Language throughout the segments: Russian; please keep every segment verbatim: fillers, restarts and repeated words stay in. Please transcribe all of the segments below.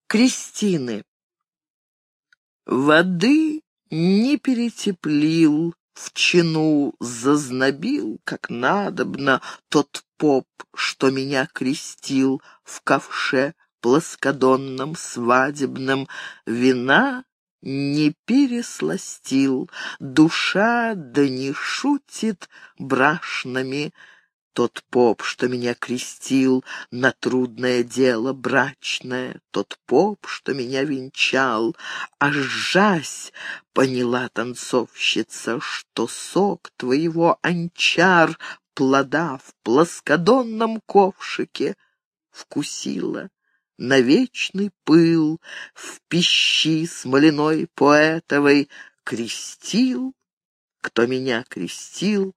Кристины. Воды не перетеплил, в чину зазнобил, как надобно, тот поп, что меня крестил в ковше плоскодонном свадебном, вина не пересластил, душа да не шутит брашными. Тот поп, что меня крестил на трудное дело брачное, тот поп, что меня венчал, аж жась поняла танцовщица, что сок твоего анчар плода в плоскодонном ковшике вкусила. На вечный пыл в пищи смоляной поэтовой крестил, кто меня крестил,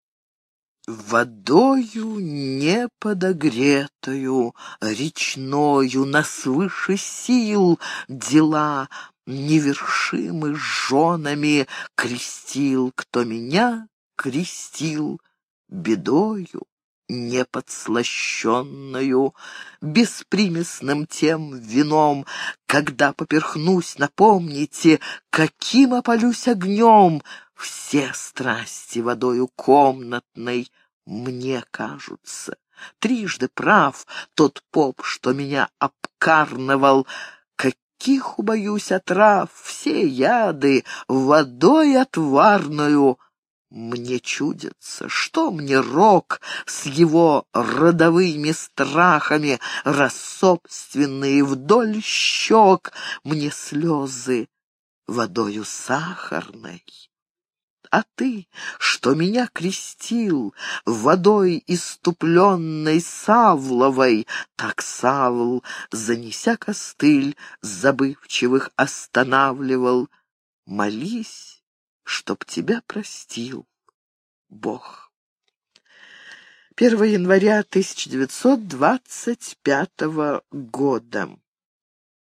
водою неподогретою, речною, на свыше сил дела невершимы жженами крестил, кто меня крестил бедою неподслащенную, беспримесным тем вином. Когда поперхнусь, напомните, каким опалюсь огнем. Все страсти водою комнатной мне кажутся. Трижды прав тот поп, что меня обкарнавал. Каких убоюсь отрав, все яды водой отварною мне чудится. Что мне рок с его родовыми страхами, раз собственные вдоль щек мне слезы водою сахарной? А ты, что меня крестил водой иступленной Савловой, так Савл, занеся костыль, забывчивых останавливал. Молись, чтоб тебя простил Бог. первого января тысяча девятьсот двадцать пятого года.